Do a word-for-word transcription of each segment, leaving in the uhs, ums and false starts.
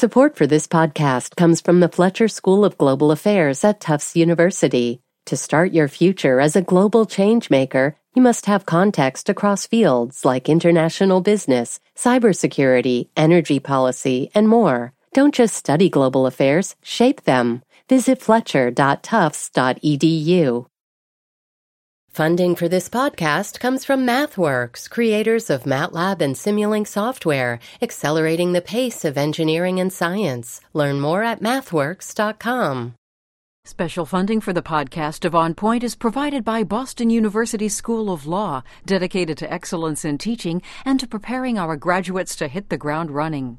Support for this podcast comes from the Fletcher School of Global Affairs at Tufts University. To start your future as a global changemaker, you must have context across fields like international business, cybersecurity, energy policy, and more. Don't just study global affairs, shape them. Visit fletcher dot tufts dot e d u. Funding for this podcast comes from MathWorks, creators of MATLAB and Simulink software, accelerating the pace of engineering and science. Learn more at mathworks dot com. Special funding for the podcast of On Point is provided by Boston University School of Law, dedicated to excellence in teaching and to preparing our graduates to hit the ground running.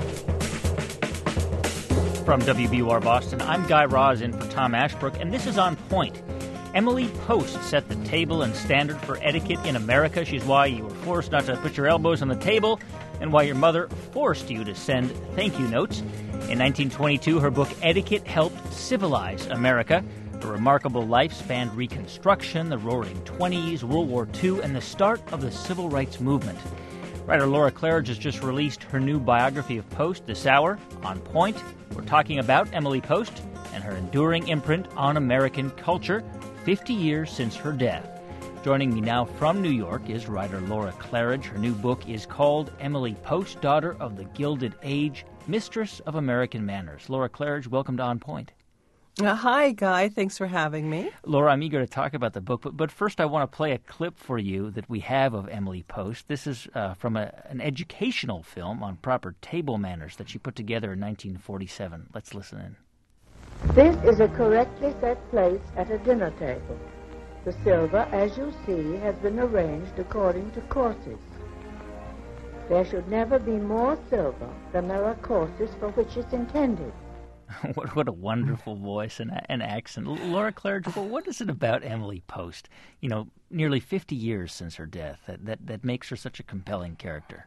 From W B U R Boston, I'm Guy Raz in for Tom Ashbrook, and this is On Point. Emily Post set the table and standard for etiquette in America. She's why you were forced not to put your elbows on the table and why your mother forced you to send thank you notes. In nineteen twenty-two, her book Etiquette helped civilize America. Her remarkable life spanned Reconstruction, the Roaring Twenties, World War Two, and the start of the Civil Rights Movement. Writer Laura Claridge has just released her new biography of Post this hour. On Point, we're talking about Emily Post and her enduring imprint on American culture, fifty years since her death. Joining me now from New York is writer Laura Claridge. Her new book is called Emily Post, Daughter of the Gilded Age, Mistress of American Manners. Laura Claridge, welcome to On Point. Uh, hi, Guy. Thanks for having me. Laura, I'm eager to talk about the book, but, but first I want to play a clip for you that we have of Emily Post. This is uh, from a, an educational film on proper table manners that she put together in nineteen forty-seven. Let's listen in. This is a correctly set place at a dinner table. The silver, as you see, has been arranged according to courses. There should never be more silver than there are courses for which it's intended. What, what a wonderful voice and, and accent. Laura Claridge, well, what is it about Emily Post, you know, nearly fifty years since her death, that, that, that makes her such a compelling character?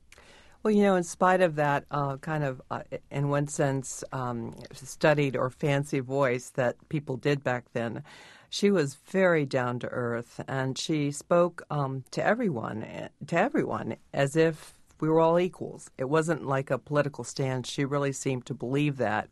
Well, you know, in spite of that uh, kind of, uh, in one sense, um, studied or fancy voice that people did back then, she was very down to earth, and she spoke um, to everyone, to everyone, as if we were all equals. It wasn't like a political stand. She really seemed to believe that,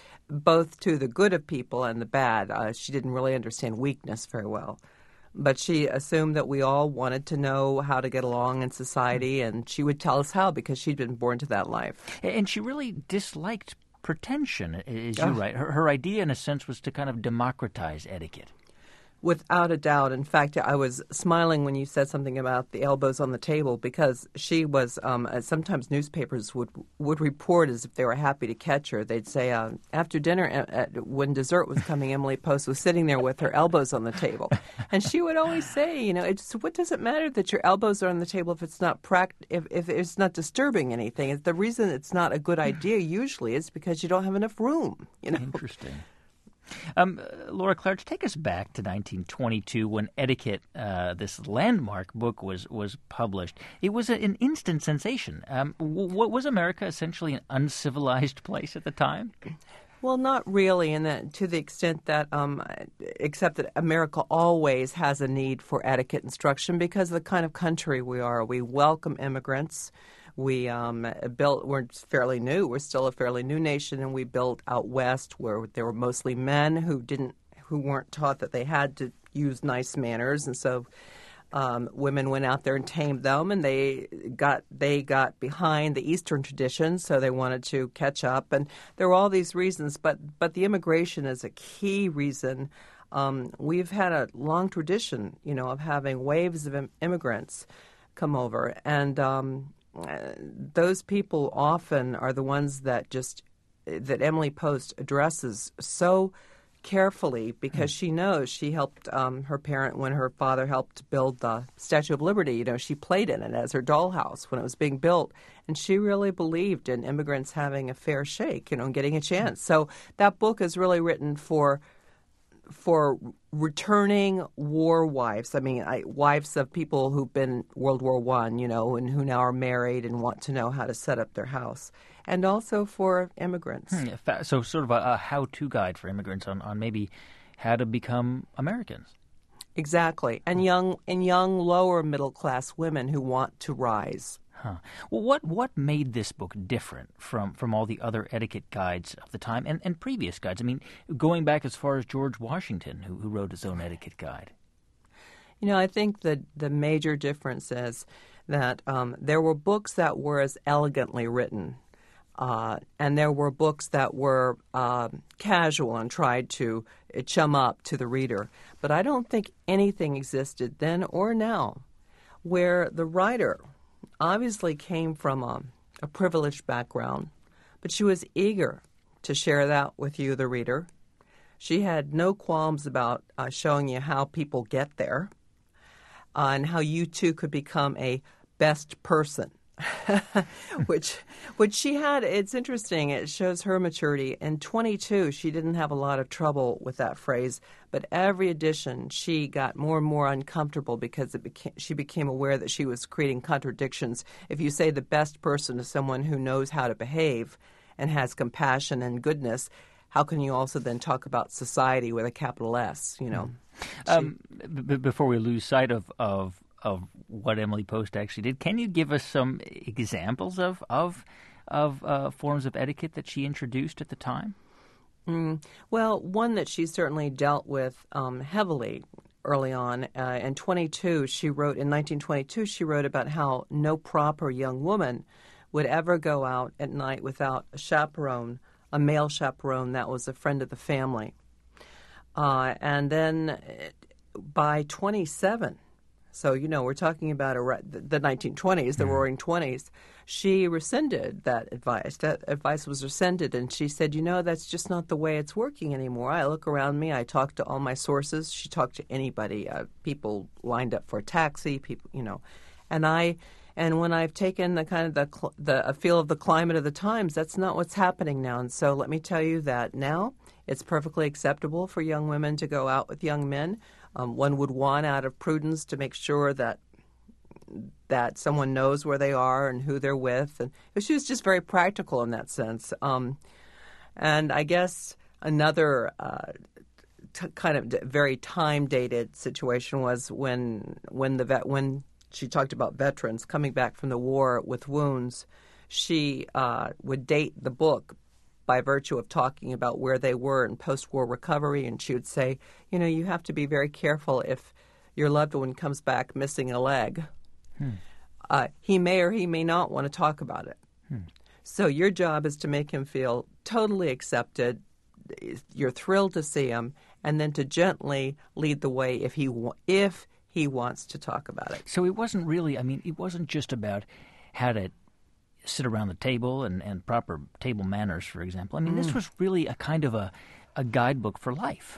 both to the good of people and the bad. Uh, she didn't really understand weakness very well. But she assumed that we all wanted to know how to get along in society, and she would tell us how because she'd been born to that life. And she really disliked pretension, as you Oh. write. Her, her idea, in a sense, was to kind of democratize etiquette. Without a doubt. In fact, I was smiling when you said something about the elbows on the table because she was, um, uh, sometimes newspapers would would report as if they were happy to catch her. They'd say, uh, after dinner, uh, uh, when dessert was coming, Emily Post was sitting there with her elbows on the table. And she would always say, you know, it's, what does it matter that your elbows are on the table if it's not pract- if, if it's not disturbing anything? The reason it's not a good idea usually is because you don't have enough room. You know? Interesting. Um, Laura Claridge, take us back to nineteen twenty-two when Etiquette, uh, this landmark book, was, was published. It was a, an instant sensation. Um, w- was America essentially an uncivilized place at the time? Well, not really, in that to the extent that, um, except that America always has a need for etiquette instruction because of the kind of country we are. We welcome immigrants. We um, built, we're fairly new, we're still a fairly new nation, and we built out west where there were mostly men who didn't, who weren't taught that they had to use nice manners, and so um, women went out there and tamed them, and they got they got behind the Eastern traditions, so they wanted to catch up, and there were all these reasons, but but the immigration is a key reason. Um, we've had a long tradition, you know, of having waves of im- immigrants come over, and um, Uh, those people often are the ones that just that Emily Post addresses so carefully because she knows she helped um, her parent when her father helped build the Statue of Liberty. You know, she played in it as her dollhouse when it was being built, and she really believed in immigrants having a fair shake, you know, and getting a chance. So that book is really written for for returning war wives. I mean, I, wives of people who've been World War One, you know, and who now are married and want to know how to set up their house, and also for immigrants. Hmm, so sort of a, a how-to guide for immigrants on, on maybe how to become Americans. Exactly, and young and young lower middle class women who want to rise. Huh. Well, what what made this book different from, from all the other etiquette guides of the time and, and previous guides? I mean, going back as far as George Washington, who, who wrote his own etiquette guide. You know, I think that the major difference is that um, there were books that were as elegantly written, uh, and there were books that were uh, casual and tried to chum up to the reader. But I don't think anything existed then or now where the writer obviously came from a, a privileged background, but she was eager to share that with you, the reader. She had no qualms about uh, showing you how people get there uh, and how you too could become a best person, which which she had. It's interesting. It shows her maturity. In twenty-two, she didn't have a lot of trouble with that phrase, but every edition she got more and more uncomfortable because it became, she became aware that she was creating contradictions. If you say the best person to someone who knows how to behave and has compassion and goodness, how can you also then talk about society with a capital S, you know? Mm. Um, b- before we lose sight of, of of what Emily Post actually did, can you give us some examples of of, of uh, forms of etiquette that she introduced at the time? Mm. Well, one that she certainly dealt with um, heavily early on. Uh, in twenty-two, she wrote, in nineteen twenty-two, she wrote about how no proper young woman would ever go out at night without a chaperone, a male chaperone that was a friend of the family. Uh, and then by twenty-seven, so, you know, we're talking about a, the nineteen twenties, the mm. Roaring Twenties, she rescinded that advice. That advice was rescinded, and she said, you know, that's just not the way it's working anymore. I look around me, I talk to all my sources. She talked to anybody, uh, people lined up for a taxi, people, you know. And I... And when I've taken the kind of the the a feel of the climate of the times, that's not what's happening now. And so let me tell you that now it's perfectly acceptable for young women to go out with young men. Um, one would want, out of prudence, to make sure that that someone knows where they are and who they're with. And she was just very practical in that sense. Um, and I guess another uh, t- kind of very time-dated situation was when when the vet when. She talked about veterans coming back from the war with wounds. She uh, would date the book by virtue of talking about where they were in post-war recovery, and she would say, you know, you have to be very careful if your loved one comes back missing a leg. Hmm. Uh, he may or he may not want to talk about it. Hmm. So your job is to make him feel totally accepted. You're thrilled to see him, and then to gently lead the way if he wa- if he wants to talk about it. So it wasn't really, I mean, it wasn't just about how to sit around the table and, and proper table manners, for example. I mean, mm. this was really a kind of a, a guidebook for life.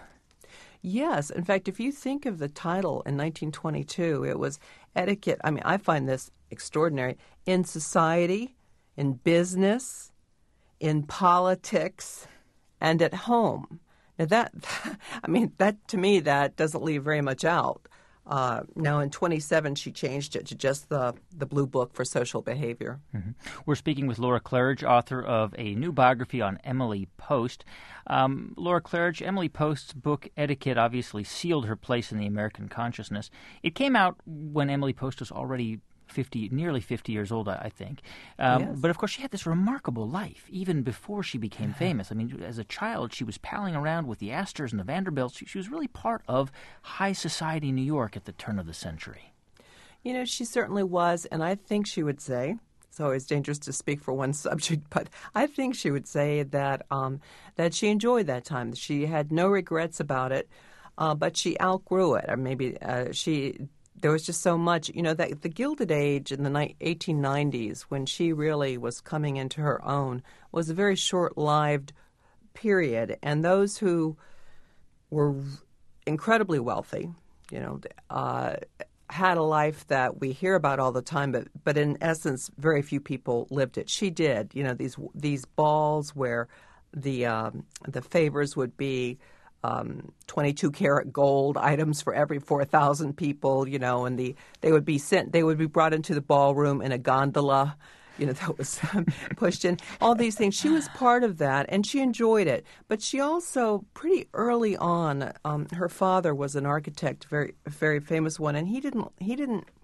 Yes. In fact, if you think of the title in nineteen twenty-two, it was etiquette. I mean, I find this extraordinary. In society, in business, in politics, and at home. Now that, I mean, that to me, that doesn't leave very much out. Uh, now, in twenty-seven, she changed it to just the, the Blue Book for Social Behavior. Mm-hmm. We're speaking with Laura Claridge, author of a new biography on Emily Post. Um, Laura Claridge, Emily Post's book, Etiquette, obviously sealed her place in the American consciousness. It came out when Emily Post was already fifty, nearly fifty years old, I think. Um, yes. But, of course, she had this remarkable life, even before she became famous. I mean, as a child, she was palling around with the Astors and the Vanderbilts. She, she was really part of high society New York at the turn of the century. You know, she certainly was, and I think she would say, it's always dangerous to speak for one subject, but I think she would say that um, that she enjoyed that time. She had no regrets about it, uh, but she outgrew it. Or maybe uh, she... There was just so much, you know, that the Gilded Age in the eighteen nineties, when she really was coming into her own, was a very short-lived period. And those who were incredibly wealthy, you know, uh, had a life that we hear about all the time, but, but in essence, very few people lived it. She did, you know, these these balls where the um, the favors would be Um, twenty-two karat gold items for every four thousand people, you know, and the they would be sent, they would be brought into the ballroom in a gondola, you know, that was pushed in. All these things. She was part of that, and she enjoyed it. But she also, pretty early on, um, her father was an architect, very, very famous one, and he didn't, he didn't,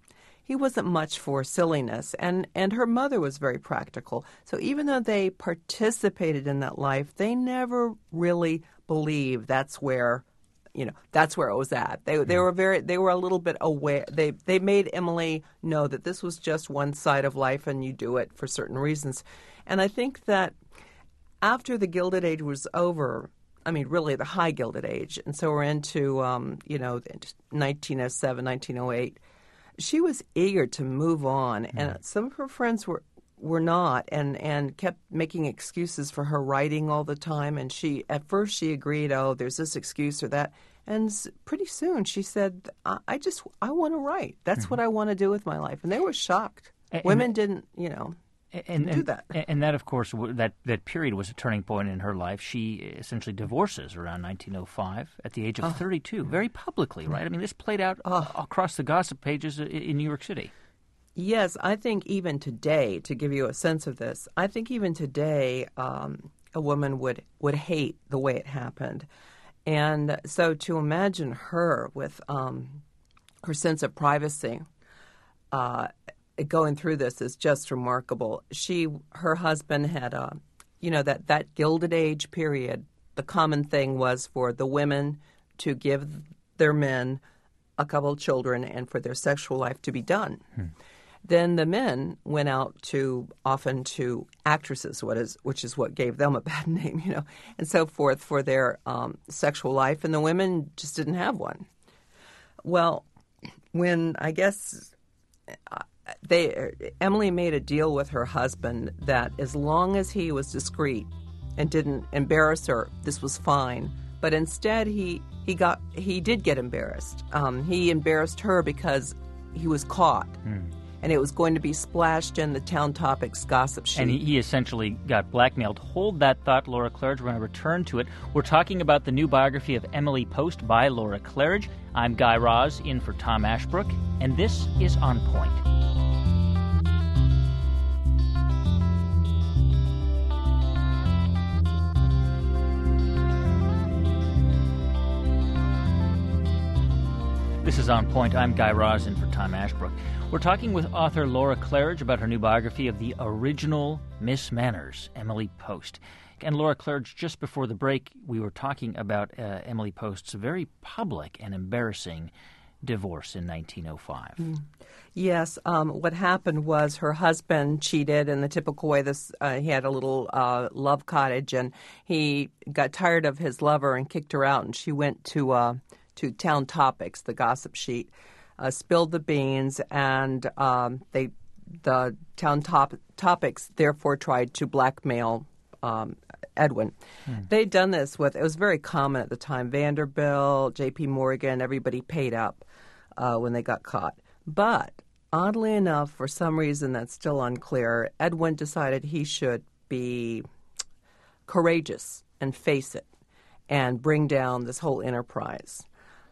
he wasn't much for silliness, and, and her mother was very practical. So even though they participated in that life, they never really believed that's where, you know, that's where it was at. They they were very they were a little bit aware. They they made Emily know that this was just one side of life, and you do it for certain reasons. And I think that after the Gilded Age was over, I mean, really the high Gilded Age, and so we're into um, you know nineteen oh seven, nineteen oh eight. She was eager to move on, mm. and some of her friends were were not, and, and kept making excuses for her writing all the time. And she, at first, she agreed, oh, there's this excuse or that, and pretty soon she said, I, I just I want to write. That's mm. what I want to do with my life. And they were shocked. And, Women and, didn't, you know. And, do that. And, and that, of course, that, that period was a turning point in her life. She essentially divorces around nineteen oh five at the age of oh. thirty-two, very publicly, right? I mean, this played out oh. across the gossip pages in New York City. Yes, I think even today, to give you a sense of this, I think even today um, a woman would, would hate the way it happened. And so to imagine her with um, her sense of privacy uh going through this is just remarkable. She, her husband had a, you know, that, that Gilded Age period, the common thing was for the women to give their men a couple of children and for their sexual life to be done. Hmm. Then the men went out to, often to actresses, what is, which is what gave them a bad name, you know, and so forth for their um, sexual life, and the women just didn't have one. Well, when, I guess... Uh, They Emily made a deal with her husband that as long as he was discreet and didn't embarrass her, this was fine. But instead, he he got he did get embarrassed. Um, he embarrassed her because he was caught, hmm. and it was going to be splashed in the Town Topics gossip sheet. And he, he essentially got blackmailed. Hold that thought, Laura Claridge. We're going to return to it. We're talking about the new biography of Emily Post by Laura Claridge. I'm Guy Raz, in for Tom Ashbrook, and this is On Point. This is On Point. I'm Guy Raz, in for Tom Ashbrook. We're talking with author Laura Claridge about her new biography of the original Miss Manners, Emily Post. And Laura Claridge, just before the break, we were talking about uh, Emily Post's very public and embarrassing divorce in nineteen oh five. Mm. Yes. Um, what happened was her husband cheated in the typical way. This uh, he had a little uh, love cottage, and he got tired of his lover and kicked her out, and she went to... Uh, to Town Topics, the gossip sheet, uh, spilled the beans, and um, they, the Town top, Topics therefore tried to blackmail um, Edwin. Hmm. They'd done this with, it was very common at the time, Vanderbilt, J P Morgan, everybody paid up uh, when they got caught. But oddly enough, for some reason that's still unclear, Edwin decided he should be courageous and face it and bring down this whole enterprise.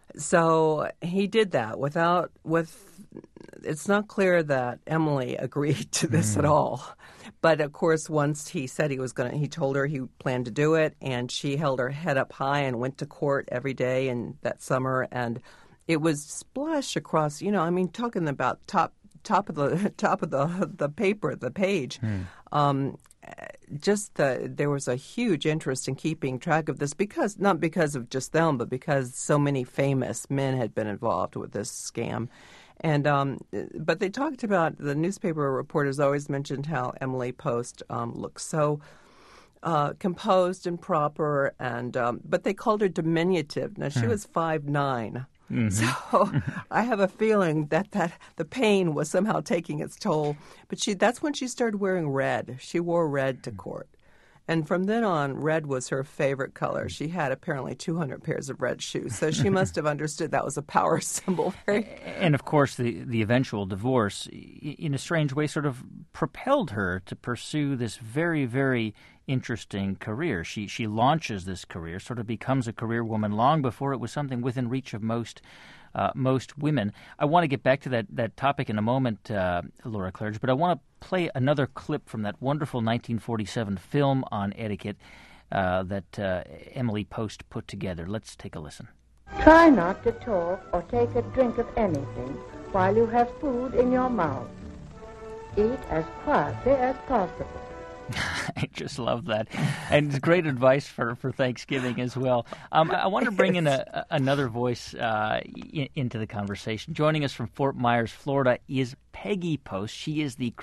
So he did that without, with, it's not clear that Emily agreed to this mm. at all. But of course, once he said he was going to, he told her he planned to do it, and she held her head up high and went to court every day in that summer. And it was splashed across, you know, I mean, talking about top, top of the, top of the, the paper, the page. Mm. Um, just the, there was a huge interest in keeping track of this because, not because of just them, but because so many famous men had been involved with this scam. And um, but they talked about, the newspaper reporters always mentioned how Emily Post um, looked so uh, composed and proper, and um, but they called her diminutive. Now, she mm. was five nine. Mm-hmm. So I have a feeling that, that the pain was somehow taking its toll. But she that's when she started wearing red. She wore red to court. And from then on, red was her favorite color. She had apparently two hundred pairs of red shoes. So she must have understood that was a power symbol. And, of course, the, the eventual divorce, in a strange way, sort of propelled her to pursue this very, very interesting career. She she launches this career, sort of becomes a career woman long before it was something within reach of most uh, most women. I want to get back to that, that topic in a moment, uh, Laura Claridge, but I want to play another clip from that wonderful nineteen forty-seven film on etiquette uh, that uh, Emily Post put together. Let's take a listen. Try not to talk or take a drink of anything while you have food in your mouth. Eat as quietly as possible. I just love that. And it's great advice for, for Thanksgiving as well. Um, I want to bring in a, another voice uh, in, into the conversation. Joining us from Fort Myers, Florida, is Peggy Post. She is the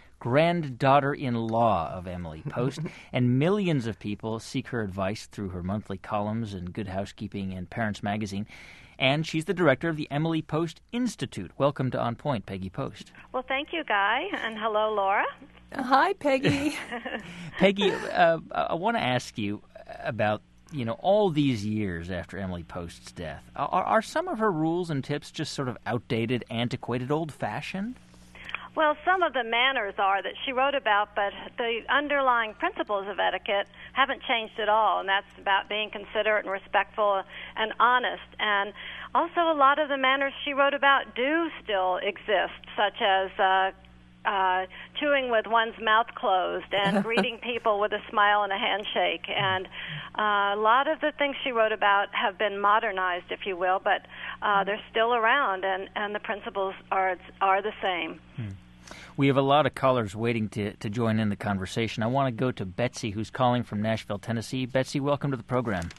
great-granddaughter-in-law of Emily Post, and millions of people seek her advice through her monthly columns in Good Housekeeping and Parents Magazine. And she's the director of the Emily Post Institute. Welcome to On Point, Peggy Post. Well, thank you, Guy, and hello, Laura. Hi, Peggy. Peggy, uh, I want to ask you about, you know, all these years after Emily Post's death. Are, are some of her rules and tips just sort of outdated, antiquated, old-fashioned? Well, some of the manners are that she wrote about, but the underlying principles of etiquette haven't changed at all, and that's about being considerate and respectful and honest. And also a lot of the manners she wrote about do still exist, such as uh, uh, chewing with one's mouth closed and greeting people with a smile and a handshake. And uh, a lot of the things she wrote about have been modernized, if you will, but uh, they're still around, and, and the principles are are the same. Hmm. We have a lot of callers waiting to, to join in the conversation. I want to go to Betsy, who's calling from Nashville, Tennessee. Betsy, welcome to the program.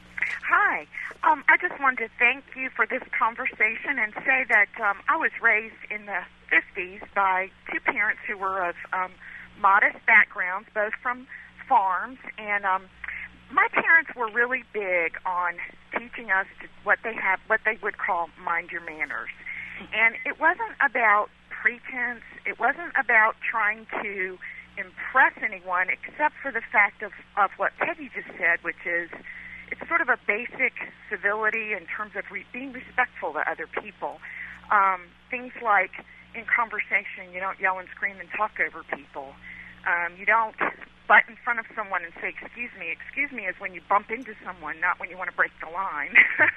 Hi. Um, I just wanted to thank you for this conversation and say that um, I was raised in the fifties by two parents who were of um, modest backgrounds, both from farms. And um, my parents were really big on teaching us to what they have, what they would call mind your manners. And it wasn't about pretense. It wasn't about trying to impress anyone, except for the fact of, of what Peggy just said, which is it's sort of a basic civility in terms of re- being respectful to other people. Um, things like in conversation, you don't yell and scream and talk over people. Um, you don't butt in front of someone and say, excuse me. Excuse me is when you bump into someone, not when you want to break the line.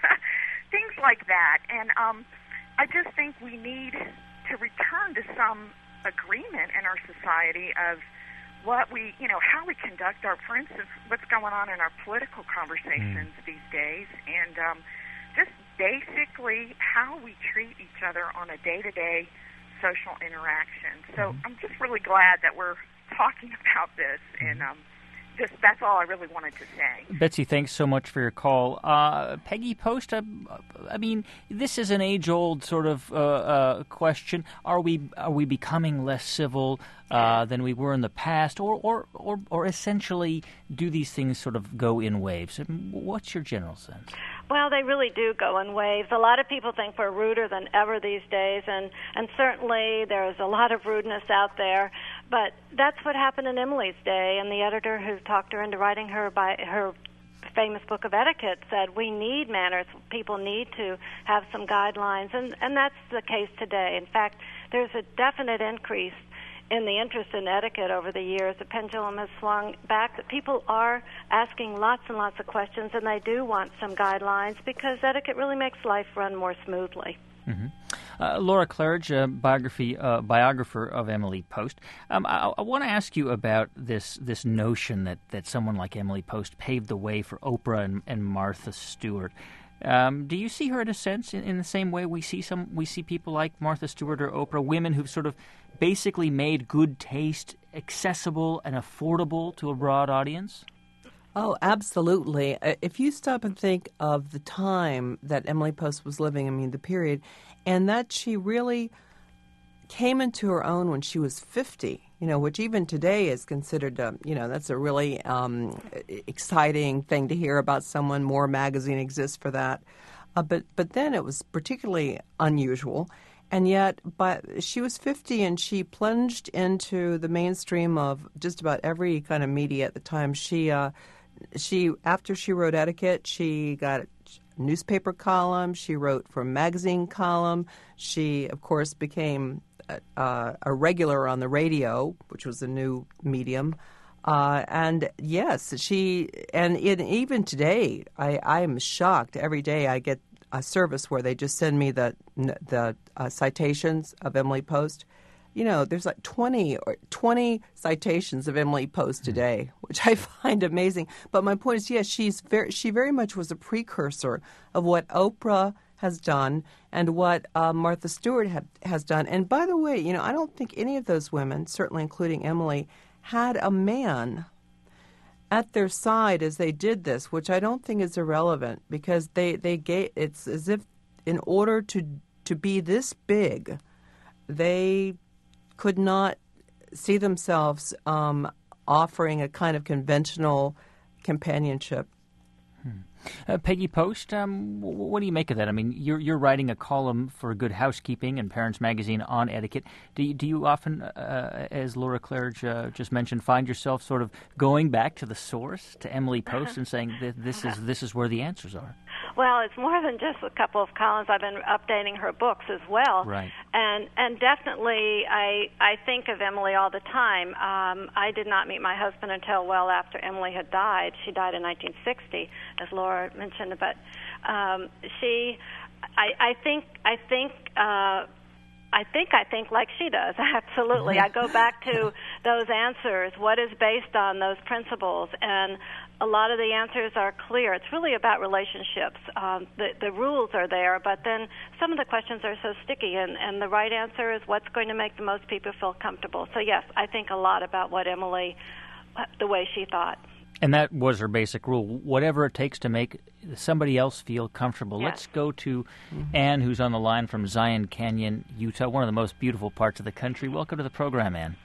Things like that. And um, I just think we need to return to some agreement in our society of what we, you know, how we conduct our, for instance, what's going on in our political conversations mm. these days, and um, just basically how we treat each other on a day-to-day social interaction. So mm. I'm just really glad that we're talking about this, and um, just that's all I really wanted to say. Betsy, thanks so much for your call. Uh, Peggy Post, uh, I mean, this is an age-old sort of uh, uh, question. Are we are we becoming less civil uh, than we were in the past, or, or or or essentially do these things sort of go in waves? What's your general sense? Well, they really do go in waves. A lot of people think we're ruder than ever these days, and, and certainly there's a lot of rudeness out there. But that's what happened in Emily's day, and the editor who talked her into writing her by her famous book of etiquette said we need manners. People need to have some guidelines, and, and that's the case today. In fact, there's a definite increase in the interest in etiquette over the years. The pendulum has swung back. People are asking lots and lots of questions, and they do want some guidelines because etiquette really makes life run more smoothly. Mm-hmm. Uh, Laura Claridge, uh, biography uh, biographer of Emily Post. Um, I, I want to ask you about this this notion that, that someone like Emily Post paved the way for Oprah and, and Martha Stewart. Um, do you see her in a sense in, in the same way we see some we see people like Martha Stewart or Oprah, women who've sort of basically made good taste accessible and affordable to a broad audience? Oh, absolutely. If you stop and think of the time that Emily Post was living, I mean, the period, and that she really came into her own when she was fifty, you know, which even today is considered, um, you know, that's a really um, exciting thing to hear about someone. More magazine exists for that. Uh, but, but then it was particularly unusual. And yet, but she was fifty, and she plunged into the mainstream of just about every kind of media at the time. She, uh, she after she wrote etiquette, she got a newspaper column. She wrote for a magazine column. She, of course, became a, uh, a regular on the radio, which was a new medium. Uh, and yes, she, and it, even today, I, I am shocked. Every day I get a service where they just send me the the uh, citations of Emily Post. You know, there's like twenty or twenty citations of Emily Post today, which I find amazing. But my point is, yes, she's very, she very much was a precursor of what Oprah has done and what uh, Martha Stewart had, has done. And by the way, you know, I don't think any of those women, certainly including Emily, had a man at their side as they did this, which I don't think is irrelevant because they, they gave, it's as if in order to to be this big, they could not see themselves um, offering a kind of conventional companionship. Hmm. Uh, Peggy Post, um, w- what do you make of that? I mean, you're you're writing a column for Good Housekeeping and Parents Magazine on etiquette. Do you, do you often, uh, as Laura Claridge uh, just mentioned, find yourself sort of going back to the source, to Emily Post, and saying that this is this is where the answers are? Well, it's more than just a couple of columns. I've been updating her books as well. Right. And and definitely, I I think of Emily all the time. Um, I did not meet my husband until well after Emily had died. She died in nineteen sixty, as Laura mentioned. But um, she, I, I think, I think. Uh, I think I think like she does. Absolutely. I go back to those answers. What is based on those principles? And a lot of the answers are clear. It's really about relationships. Um, the, the rules are there, but then some of the questions are so sticky, and, and the right answer is what's going to make the most people feel comfortable. So, yes, I think a lot about what Emily, the way she thought. And that was her basic rule, whatever it takes to make somebody else feel comfortable. Yes. Let's go to mm-hmm. Ann, who's on the line from Zion Canyon, Utah, one of the most beautiful parts of the country. Welcome to the program, Ann.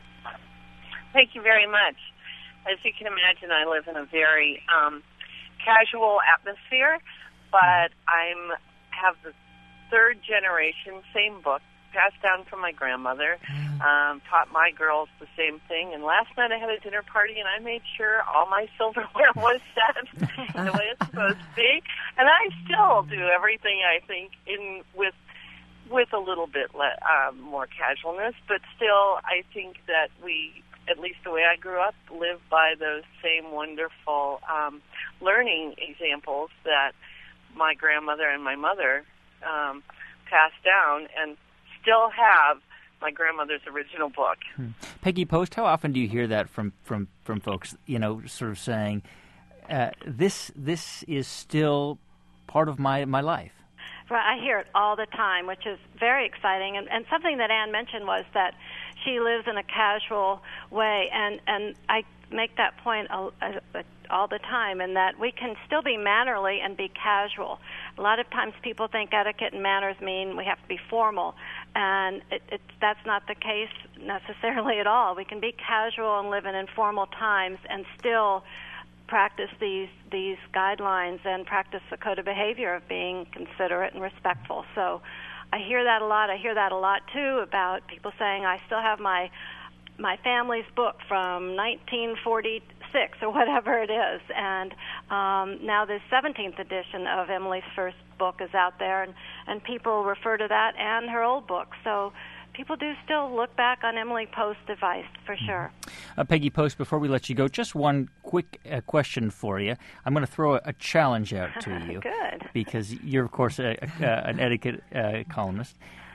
Thank you very much. As you can imagine, I live in a very um, casual atmosphere, but I'm have the third generation, same book, passed down from my grandmother, um, taught my girls the same thing. And last night I had a dinner party, and I made sure all my silverware was set the way it's supposed to be. And I still do everything, I think, in with with a little bit le- um, more casualness. But still, I think that we, at least the way I grew up, live by those same wonderful um, learning examples that my grandmother and my mother um, passed down, and still have my grandmother's original book. Hmm. Peggy Post, how often do you hear that from, from, from folks, you know, sort of saying, uh, this this is still part of my, my life? Right, I hear it all the time, which is very exciting. And, and something that Ann mentioned was that she lives in a casual way, and, and I make that point all, all the time, in that we can still be mannerly and be casual. A lot of times people think etiquette and manners mean we have to be formal, and it, it, that's not the case necessarily at all. We can be casual and live in informal times and still practice these these guidelines and practice the code of behavior of being considerate and respectful. So I hear that a lot. I hear that a lot, too, about people saying, I still have my my family's book from nineteen forty-six or whatever it is. And um, now the seventeenth edition of Emily's first book is out there, and, and people refer to that and her old book. So people do still look back on Emily Post's advice, for sure. Uh, Peggy Post, before we let you go, just one quick uh, question for you. I'm going to throw a, a challenge out to you. Good. Because you're, of course, a, a, an etiquette uh, columnist.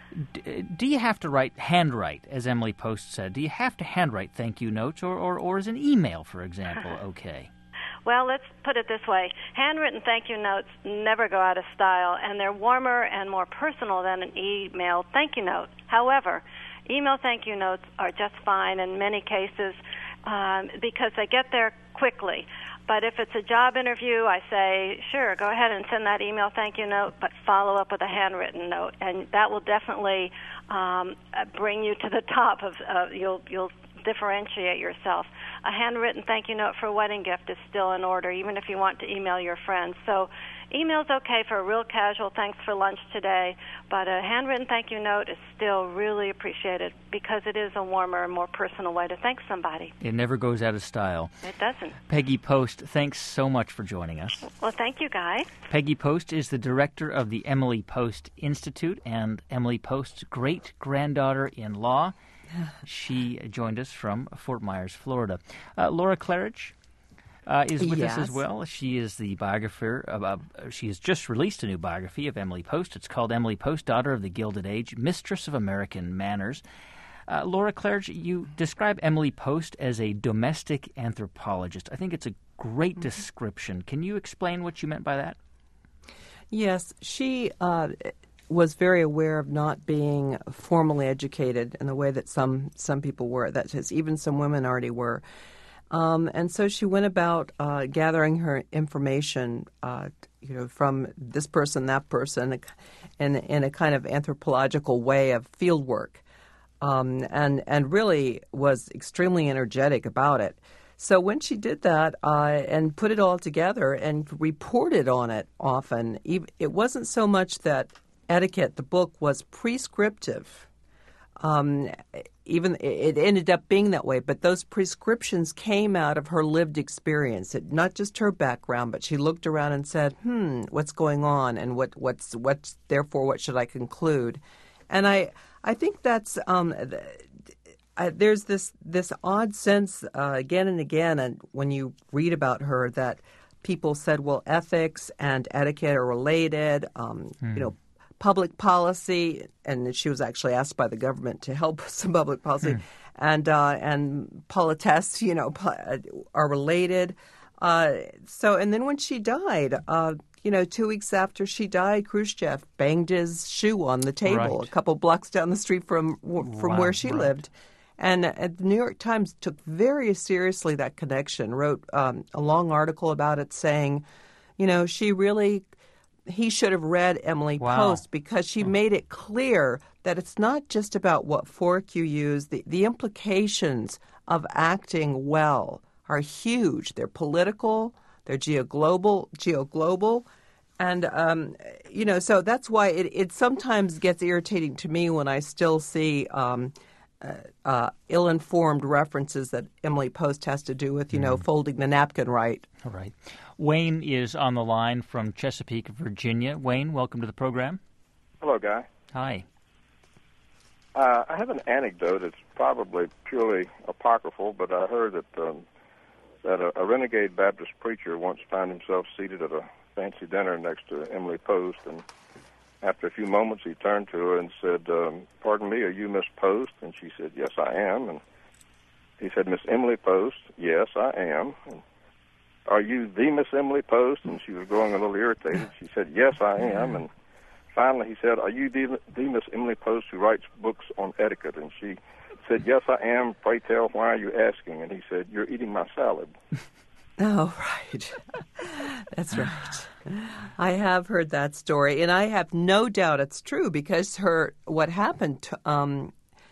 D- do you have to write, handwrite, as Emily Post said? Do you have to handwrite thank you notes, or, or, or is an email, for example, okay? Well, let's put it this way. Handwritten thank you notes never go out of style, and they're warmer and more personal than an email thank you note. However, email thank you notes are just fine in many cases um, because they get there quickly. But if it's a job interview, I say, sure, go ahead and send that email thank you note, but follow up with a handwritten note, and that will definitely um, bring you to the top of uh, you'll you'll differentiate yourself. A handwritten thank you note for a wedding gift is still in order, even if you want to email your friends. So email's okay for a real casual thanks for lunch today, but a handwritten thank you note is still really appreciated because it is a warmer and more personal way to thank somebody. It never goes out of style. It doesn't. Peggy Post, thanks so much for joining us. Well, thank you, Guy. Peggy Post is the director of the Emily Post Institute and Emily Post's great-granddaughter-in-law. She joined us from Fort Myers, Florida. Uh, Laura Claridge uh, is with yes. us as well. She is the biographer. Of, uh, she has just released a new biography of Emily Post. It's called Emily Post, Daughter of the Gilded Age, Mistress of American Manners. Uh, Laura Claridge, you describe Emily Post as a domestic anthropologist. I think it's a great mm-hmm. description. Can you explain what you meant by that? Yes, she uh, was very aware of not being formally educated in the way that some some people were. That is, even some women already were. Um, and so she went about uh, gathering her information, uh, you know, from this person, that person, in in a kind of anthropological way of field work, um, and and really was extremely energetic about it. So when she did that uh, and put it all together and reported on it often, it wasn't so much that Etiquette, the book, was prescriptive. Um, even it ended up being that way, but those prescriptions came out of her lived experience. It, not just her background, but she looked around and said, "Hmm, what's going on, and what what's what's therefore what should I conclude?" And I I think that's um, I, there's this this odd sense uh, again and again, and when you read about her, that people said, well, ethics and etiquette are related. Um, mm. You know. Public policy, and she was actually asked by the government to help with some public policy, hmm. and uh, and politesse, you know, are related. Uh, so, and then when she died, uh, you know, two weeks after she died, Khrushchev banged his shoe on the table right. a couple blocks down the street from from wow, where she right. lived. And uh, the New York Times took very seriously that connection, wrote um, a long article about it saying, you know, she really... he should have read Emily wow. Post because she made it clear that it's not just about what fork you use. The, the implications of acting well are huge. They're political, they're geoglobal, geoglobal. And, um, you know, so that's why it, it sometimes gets irritating to me when I still see um, uh, uh, ill-informed references that Emily Post has to do with, you know, mm. folding the napkin right. All right. Wayne is on the line from Chesapeake, Virginia. Wayne, welcome to the program. Hello, Guy. Hi. Uh, I have an anecdote. It's probably purely apocryphal, but I heard that um, that a, a renegade Baptist preacher once found himself seated at a fancy dinner next to Emily Post, and after a few moments he turned to her and said, um, "Pardon me, are you Miss Post?" And she said, "Yes, I am." And he said, "Miss Emily Post?" "Yes, I am." And, "Are you the Miss Emily Post?" And she was growing a little irritated. She said, "Yes, I am." And finally he said, "Are you the, the Miss Emily Post who writes books on etiquette?" And she said, "Yes, I am. Pray tell, why are you asking?" And he said, "You're eating my salad." Oh, right. That's right. I have heard that story, and I have no doubt it's true because her what happened to, um,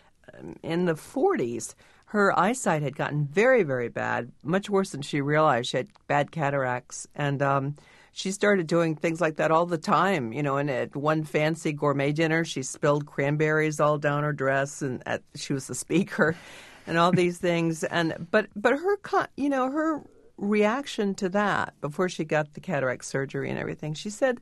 in the forties, her eyesight had gotten very, very bad, much worse than she realized. She had bad cataracts, and um, she started doing things like that all the time. You know, and at one fancy gourmet dinner, she spilled cranberries all down her dress, and at, she was the speaker, and all these things. And but but her, you know, her reaction to that before she got the cataract surgery and everything, she said,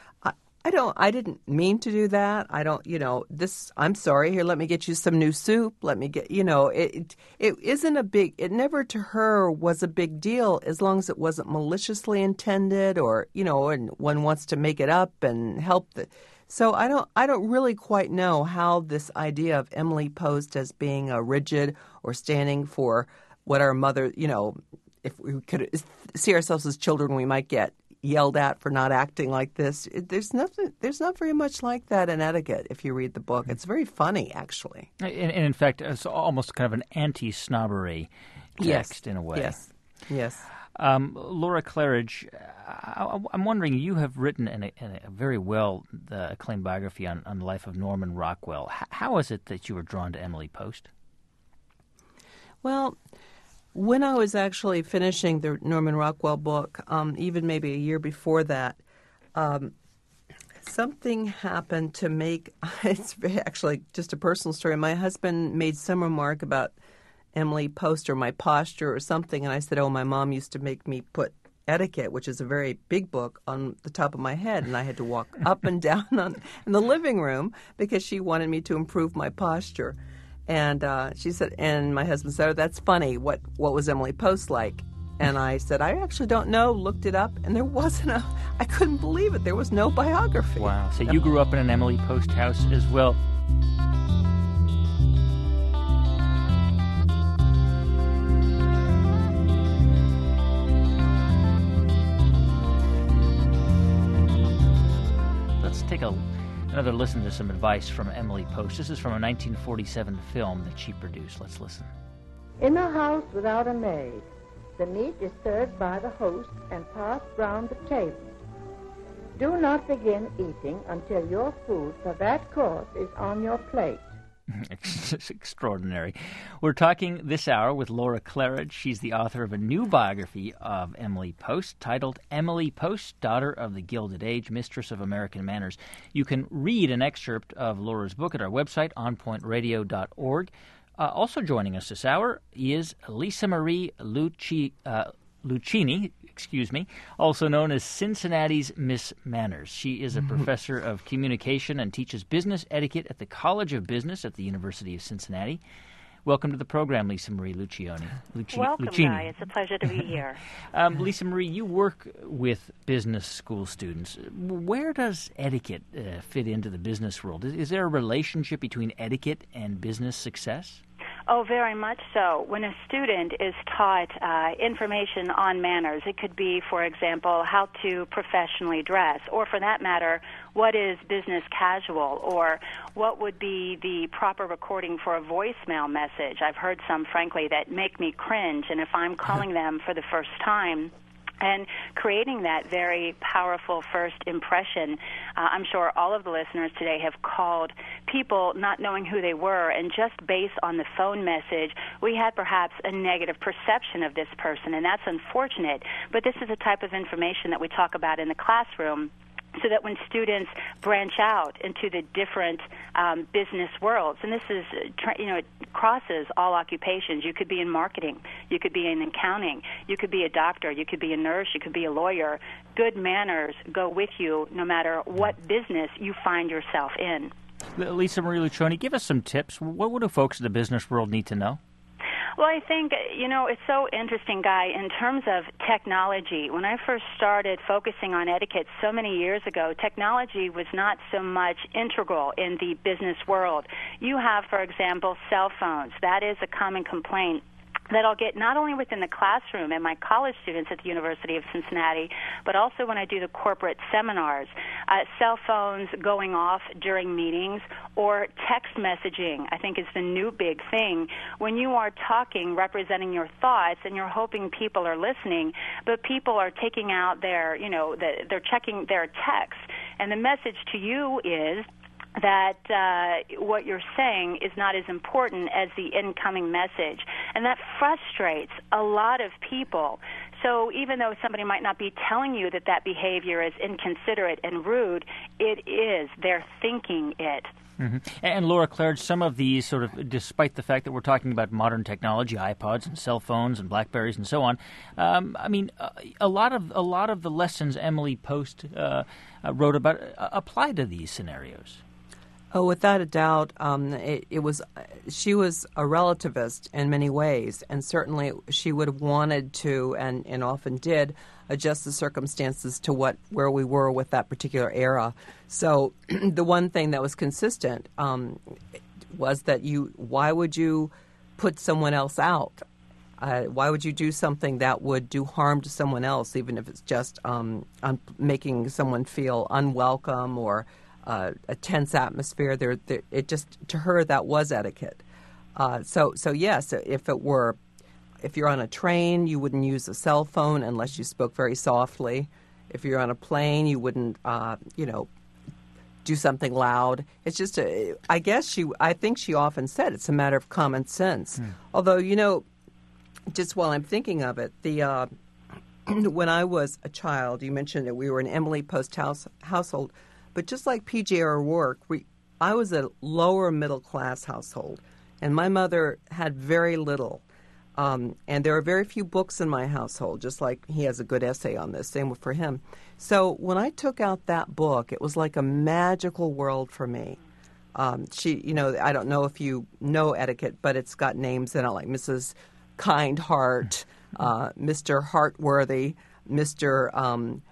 I don't, I didn't mean to do that. I don't, you know, this, I'm sorry, here, let me get you some new soup. Let me get, you know, it, it isn't a big, it never to her was a big deal as long as it wasn't maliciously intended or, you know, and one wants to make it up and help the, so I don't, I don't really quite know how this idea of Emily Post as being a rigid or standing for what our mother, you know, if we could see ourselves as children, we might get yelled at for not acting like this. It, there's nothing. There's not very much like that in etiquette. If you read the book, it's very funny, actually. And, and in fact, it's almost kind of an anti-snobbery text yes. in a way. Yes. Yes. Um, Laura Claridge, I, I'm wondering. You have written in a, in a very well uh, acclaimed biography on, on the life of Norman Rockwell. H- how is it that you were drawn to Emily Post? Well, when I was actually finishing the Norman Rockwell book, um, even maybe a year before that, um, something happened to make – it's actually just a personal story. My husband made some remark about Emily Post or my posture or something, and I said, oh, my mom used to make me put Etiquette, which is a very big book, on the top of my head, and I had to walk up and down on, in the living room because she wanted me to improve my posture. And uh, she said, and my husband said, oh, that's funny. What what was Emily Post like? And I said, I actually don't know. Looked it up, and there wasn't a, I couldn't believe it. There was no biography. Wow. So you grew up in an Emily Post house as well. take a, another listen to some advice from Emily Post. This is from a nineteen forty-seven film that she produced. Let's listen. In a house without a maid, the meat is served by the host and passed round the table. Do not begin eating until your food for that course is on your plate. It's extraordinary. We're talking this hour with Laura Claridge. She's the author of a new biography of Emily Post titled Emily Post, Daughter of the Gilded Age, Mistress of American Manners. You can read an excerpt of Laura's book at our website, on point radio dot org. Uh, also joining us this hour is Lisa Marie Lucci, uh, Lucchini, excuse me, also known as Cincinnati's Miss Manners. She is a professor of communication and teaches business etiquette at the College of Business at the University of Cincinnati. Welcome to the program, Lisa Marie Luccioni. Lucci- Welcome, Lucchini. Guy. It's a pleasure to be here. um, Lisa Marie, you work with business school students. Where does etiquette uh, fit into the business world? Is, is there a relationship between etiquette and business success? Oh, very much so. When a student is taught uh, information on manners, it could be, for example, how to professionally dress, or for that matter, what is business casual, or what would be the proper recording for a voicemail message. I've heard some, frankly, that make me cringe, and if I'm calling them for the first time, and creating that very powerful first impression. Uh, I'm sure all of the listeners today have called people not knowing who they were, and just based on the phone message, we had perhaps a negative perception of this person, and that's unfortunate. But this is a type of information that we talk about in the classroom, so that when students branch out into the different um, business worlds, and this is, you know, it crosses all occupations. You could be in marketing, you could be in accounting, you could be a doctor, you could be a nurse, you could be a lawyer. Good manners go with you no matter what business you find yourself in. Lisa Marie Luccioni, give us some tips. What do folks in the business world need to know? Well, I think, you know, it's so interesting, Guy, in terms of technology. When I first started focusing on etiquette so many years ago, technology was not so much integral in the business world. You have, for example, cell phones. That is a common complaint that I'll get not only within the classroom and my college students at the University of Cincinnati, but also when I do the corporate seminars. Uh, cell phones going off during meetings, or text messaging, I think, is the new big thing. When you are talking, representing your thoughts, and you're hoping people are listening, but people are taking out their, you know, the, they're checking their text. And the message to you is that uh, what you're saying is not as important as the incoming message. And that frustrates a lot of people. So even though somebody might not be telling you that that behavior is inconsiderate and rude, it is. They're thinking it. Mm-hmm. And Laura Claridge, some of these sort of, despite the fact that we're talking about modern technology, iPods and cell phones and BlackBerries and so on, um, I mean, uh, a lot of a lot of the lessons Emily Post uh, uh, wrote about uh, apply to these scenarios. Oh, without a doubt, um, it, it was. She was a relativist in many ways, and certainly she would have wanted to, and, and often did, adjust the circumstances to what where we were with that particular era. So, the one thing that was consistent um, was that you. Why would you put someone else out? Uh, why would you do something that would do harm to someone else, even if it's just um, un- making someone feel unwelcome or Uh, a tense atmosphere? There, there, it just to her that was etiquette. Uh, so, so yes, if it were, if you're on a train, you wouldn't use a cell phone unless you spoke very softly. If you're on a plane, you wouldn't, uh, you know, do something loud. It's just, a, I guess she, I think she often said it's a matter of common sense. Mm. Although, you know, just while I'm thinking of it, the uh, when I was a child, you mentioned that we were an Emily Post house, household. But just like P J O'Rourke, we, I was a lower middle class household, and my mother had very little. Um, and there are very few books in my household, just like he has a good essay on this, same for him. So when I took out that book, it was like a magical world for me. Um, she, you know, I don't know if you know etiquette, but it's got names in it like Missus Kind Heart, uh, Mister Heartworthy, Mister Um,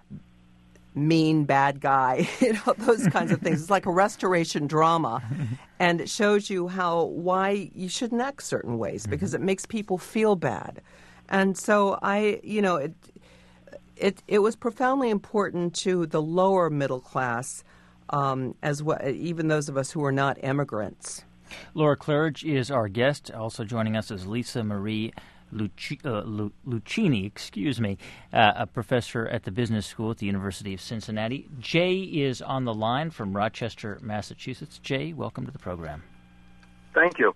mean bad guy, you know, those kinds of things. It's like a restoration drama, and it shows you how why you shouldn't act certain ways because it makes people feel bad. And so I, you know, it it it was profoundly important to the lower middle class um, as well, even those of us who are not immigrants. Laura Claridge is our guest. Also joining us is Lisa Marie Luci- uh, Lu- Lucchini, excuse me, uh, a professor at the Business School at the University of Cincinnati. Jay is on the line from Rochester, Massachusetts. Jay, welcome to the program. Thank you.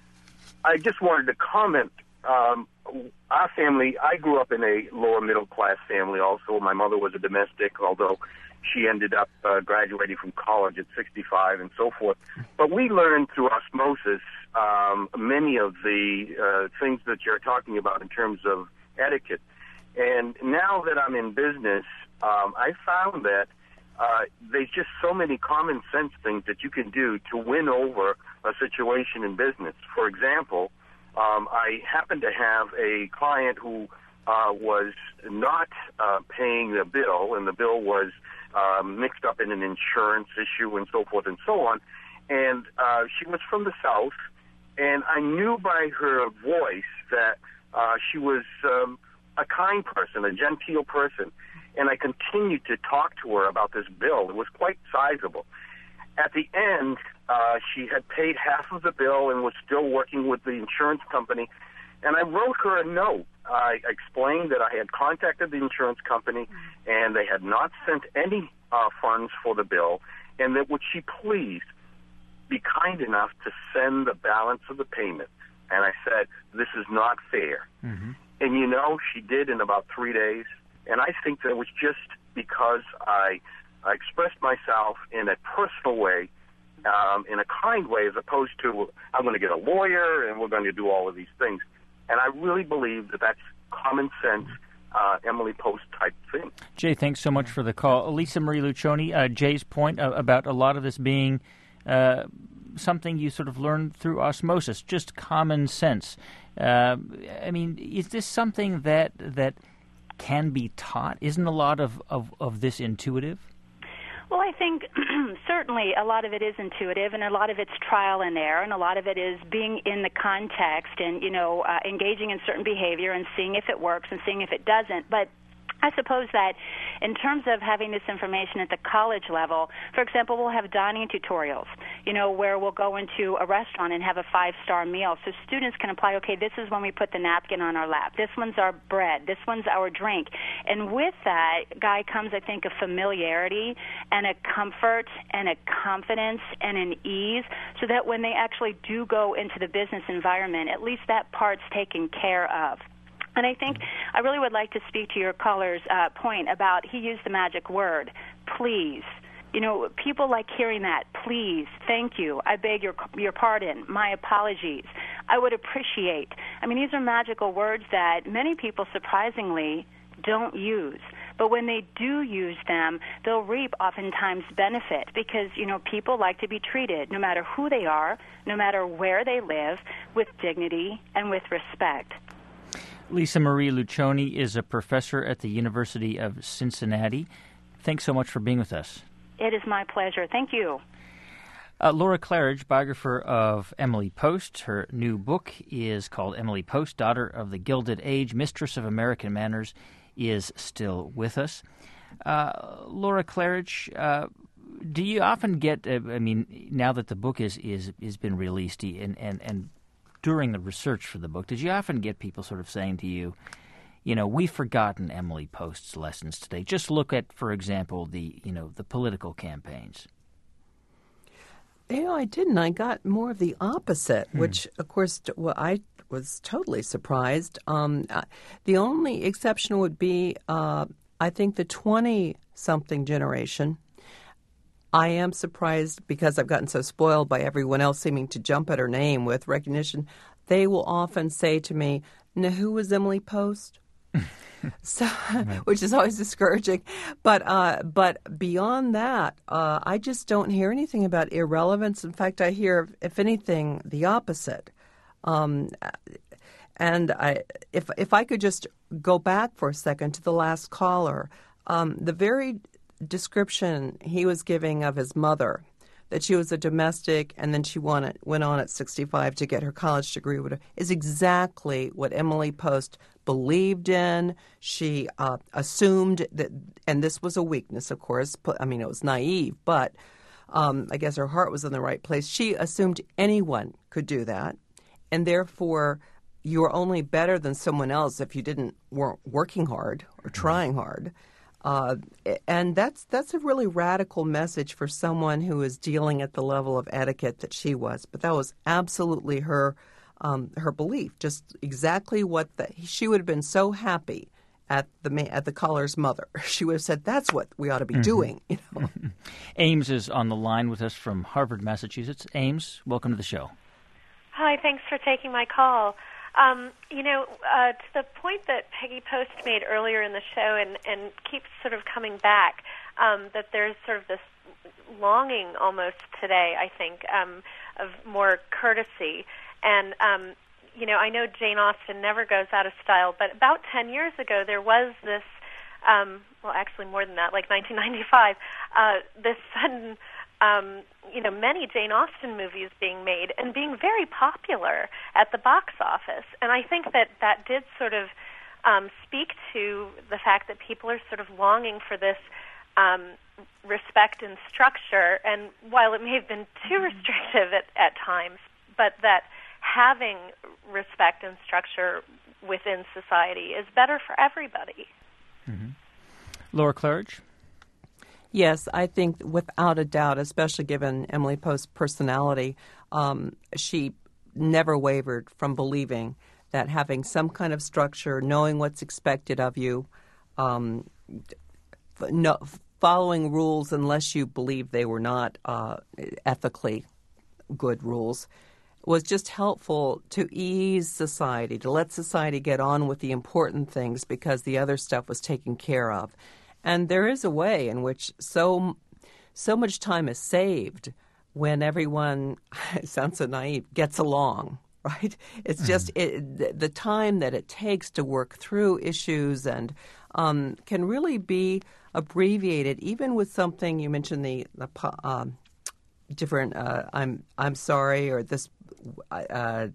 I just wanted to comment. Um, our family, I grew up in a lower middle class family also. My mother was a domestic, although she ended up uh, graduating from college at sixty-five and so forth. But we learned through osmosis um, many of the uh, things that you're talking about in terms of etiquette. And now that I'm in business, um, I found that uh, there's just so many common sense things that you can do to win over a situation in business. For example, um, I happen to have a client who uh, was not uh, paying the bill, and the bill was Um, mixed up in an insurance issue and so forth and so on. And uh, she was from the South, and I knew by her voice that uh, she was um, a kind person, a genteel person. And I continued to talk to her about this bill. It was quite sizable. At the end, uh, she had paid half of the bill and was still working with the insurance company. And I wrote her a note. I explained that I had contacted the insurance company and they had not sent any uh, funds for the bill, and that would she please be kind enough to send the balance of the payment. And I said, this is not fair. Mm-hmm. And, you know, she did in about three days. And I think that it was just because I, I expressed myself in a personal way, um, in a kind way, as opposed to I'm going to get a lawyer and we're going to do all of these things. And I really believe that that's common sense, uh, Emily Post type thing. Jay, thanks so much for the call. Lisa Marie Lucchini, uh, Jay's point uh, about a lot of this being uh, something you sort of learn through osmosis, just common sense. Uh, I mean, is this something that that can be taught? Isn't a lot of, of, of this intuitive? Well, I think certainly a lot of it is intuitive, and a lot of it's trial and error, and a lot of it is being in the context and, you know, uh, engaging in certain behavior and seeing if it works and seeing if it doesn't. But I suppose that in terms of having this information at the college level, for example, we'll have dining tutorials, you know, where we'll go into a restaurant and have a five-star meal. So students can apply, okay, this is when we put the napkin on our lap. This one's our bread. This one's our drink. And with that, Guy, comes, I think, a familiarity and a comfort and a confidence and an ease so that when they actually do go into the business environment, at least that part's taken care of. And I think I really would like to speak to your caller's uh, point about he used the magic word, please. You know, people like hearing that, please, thank you, I beg your your pardon, my apologies, I would appreciate. I mean, these are magical words that many people surprisingly don't use. But when they do use them, they'll reap oftentimes benefit because, you know, people like to be treated, no matter who they are, no matter where they live, with dignity and with respect. Lisa Marie Lucchini is a professor at the University of Cincinnati. Thanks so much for being with us. It is my pleasure. Thank you. Uh, Laura Claridge, biographer of Emily Post. Her new book is called Emily Post, Daughter of the Gilded Age, Mistress of American Manners, is still with us. Uh, Laura Claridge, uh, do you often get, uh, I mean, now that the book is is has been released and, and, and during the research for the book, did you often get people sort of saying to you, you know, we've forgotten Emily Post's lessons today. Just look at, for example, the, you know, the political campaigns. You know, I didn't. I got more of the opposite, hmm. which, of course, well, I was totally surprised. Um, uh, the only exception would be, uh, I think, the twenty-something generation. I am surprised because I've gotten so spoiled by everyone else seeming to jump at her name with recognition. They will often say to me, now, who was Emily Post? So, which is always discouraging. But uh, but beyond that, uh, I just don't hear anything about irrelevance. In fact, I hear, if anything, the opposite. Um, and I, if if I could just go back for a second to the last caller, um, the very description he was giving of his mother, that she was a domestic and then she won it, went on at sixty-five to get her college degree, is exactly what Emily Post believed in. She uh, assumed that, and this was a weakness, of course. I mean, it was naive, but um, I guess her heart was in the right place. She assumed anyone could do that, and therefore you were only better than someone else if you didn't weren't working hard or trying hard. Uh, and that's that's a really radical message for someone who is dealing at the level of etiquette that she was. But that was absolutely her um, her belief, just exactly what the, she would have been so happy at the at the caller's mother. She would have said, "That's what we ought to be mm-hmm. doing." You know. Ames is on the line with us from Harvard, Massachusetts. Ames, welcome to the show. Hi, thanks for taking my call. Um, you know, uh, to the point that Peggy Post made earlier in the show and, and keeps sort of coming back, um, that there's sort of this longing almost today, I think, um, of more courtesy. And, um, you know, I know Jane Austen never goes out of style, but about ten years ago there was this, um, well, actually more than that, like nineteen ninety-five, uh, this sudden... Um, you know, many Jane Austen movies being made and being very popular at the box office. And I think that that did sort of um, speak to the fact that people are sort of longing for this um, respect and structure. And while it may have been too restrictive at, at times, but that having respect and structure within society is better for everybody. Mm-hmm. Laura Claridge? Yes, I think without a doubt, especially given Emily Post's personality, um, she never wavered from believing that having some kind of structure, knowing what's expected of you, um, no, following rules unless you believe they were not uh, ethically good rules, was just helpful to ease society, to let society get on with the important things because the other stuff was taken care of. And there is a way in which so so much time is saved when everyone, it sounds so naive, gets along, right? It's mm-hmm. just it, the time that it takes to work through issues and um, can really be abbreviated, even with something, you mentioned the, the um, different, uh, I'm I'm sorry, or this, uh,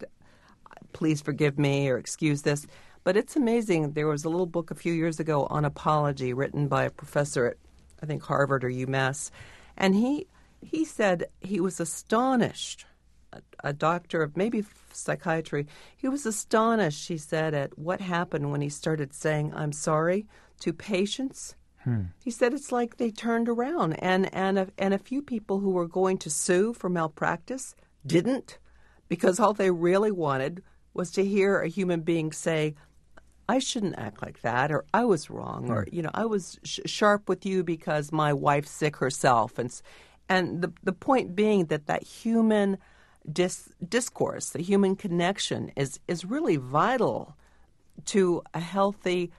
please forgive me, or excuse this. But it's amazing. There was a little book a few years ago on apology written by a professor at, I think, Harvard or UMass. And he he said he was astonished, a, a doctor of maybe psychiatry. He was astonished, he said, at what happened when he started saying, I'm sorry, to patients. Hmm. He said it's like they turned around. And, and, a, and a few people who were going to sue for malpractice didn't, because all they really wanted was to hear a human being say, I shouldn't act like that, or I was wrong, or, you know, I was sh- sharp with you because my wife's sick herself. And and the the point being that that human dis- discourse, the human connection is, is really vital to a healthy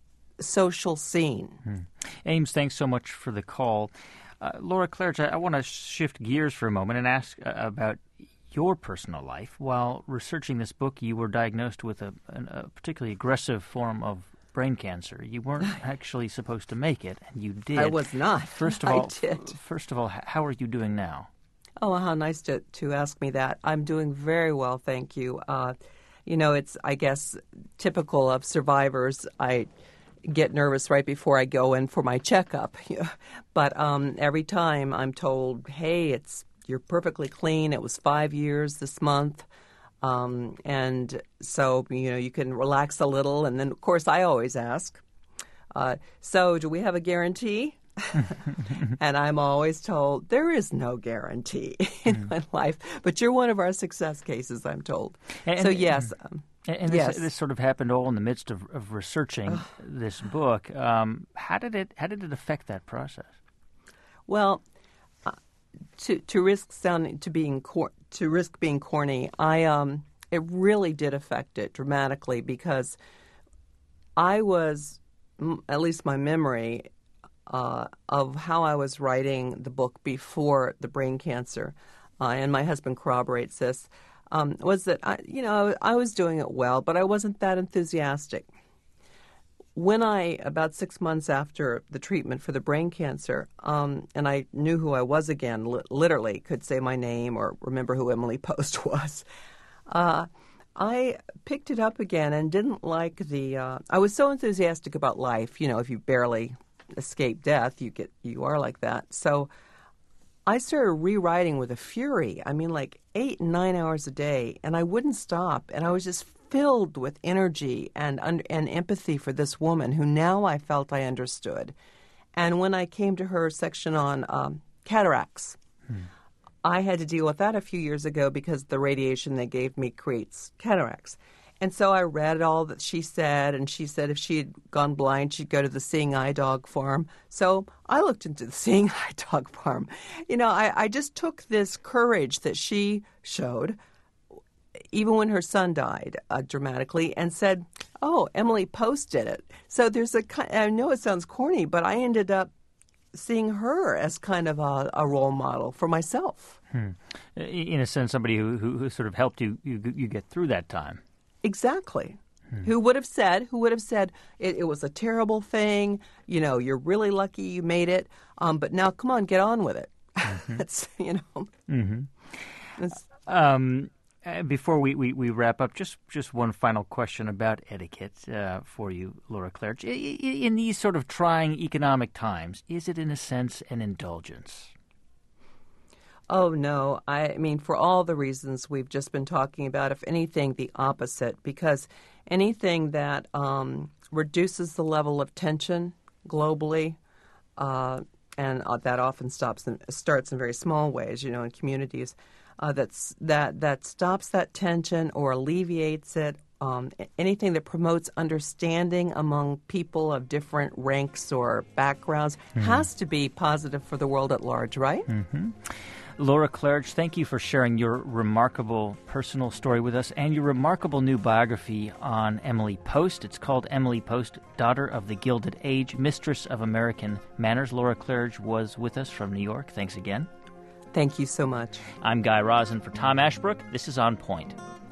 social scene. Hmm. Ames, thanks so much for the call. Uh, Laura Claridge, I, I want to shift gears for a moment and ask uh, about your personal life. While researching this book, you were diagnosed with a, a particularly aggressive form of brain cancer. You weren't actually supposed to make it, and you did. I was not. First of I all, did. First of all, how are you doing now? Oh, how nice to, to ask me that. I'm doing very well, thank you. Uh, you know, it's, I guess, typical of survivors. I get nervous right before I go in for my checkup. But um, every time I'm told, hey, it's you're perfectly clean. It was five years this month. Um, and so, you know, you can relax a little. And then, of course, I always ask, uh, so do we have a guarantee? And I'm always told, there is no guarantee in mm. my life. But you're one of our success cases, I'm told. And, so, yes. Um, and and yes. This, this sort of happened all in the midst of, of researching this book. Um, how did it how did it affect that process? Well, To to risk sounding to being cor- to risk being corny, I um it really did affect it dramatically because I was, at least my memory uh, of how I was writing the book before the brain cancer, uh, and my husband corroborates this, um, was that I you know I was doing it well, but I wasn't that enthusiastic. When I, about six months after the treatment for the brain cancer, um, and I knew who I was again, li- literally could say my name or remember who Emily Post was, uh, I picked it up again and didn't like the, uh, I was so enthusiastic about life. You know, if you barely escape death, you get, you are like that. So I started rewriting with a fury. I mean, like eight, nine hours a day, and I wouldn't stop. And I was just filled with energy and and empathy for this woman who now I felt I understood. And when I came to her section on um, cataracts, hmm. I had to deal with that a few years ago because the radiation they gave me creates cataracts. And so I read all that she said, and she said if she had gone blind, she'd go to the Seeing Eye Dog Farm. So I looked into the Seeing Eye Dog Farm. You know, I, I just took this courage that she showed, even when her son died uh, dramatically, and said, oh, Emily Post did it. So there's a, I know it sounds corny, but I ended up seeing her as kind of a, a role model for myself. Hmm. In a sense, somebody who, who, who sort of helped you, you you get through that time. Exactly. Hmm. Who would have said, who would have said it, it was a terrible thing, you know, you're really lucky you made it, um, but now come on, get on with it. Mm-hmm. That's, you know. Mm-hmm. Um, uh, before we, we, we wrap up, just, just one final question about etiquette uh, for you, Laura Klairch. In these sort of trying economic times, is it in a sense an indulgence? Oh, no. I mean, for all the reasons we've just been talking about, if anything, the opposite, because anything that um, reduces the level of tension globally, uh, and uh, that often stops in, starts in very small ways, you know, in communities, uh, that's, that, that stops that tension or alleviates it, um, anything that promotes understanding among people of different ranks or backgrounds mm-hmm. has to be positive for the world at large, right? Mm-hmm. Laura Klairch, thank you for sharing your remarkable personal story with us and your remarkable new biography on Emily Post. It's called Emily Post, Daughter of the Gilded Age, Mistress of American Manners. Laura Klairch was with us from New York. Thanks again. Thank you so much. I'm Guy Rosin for Tom Ashbrook. This is On Point.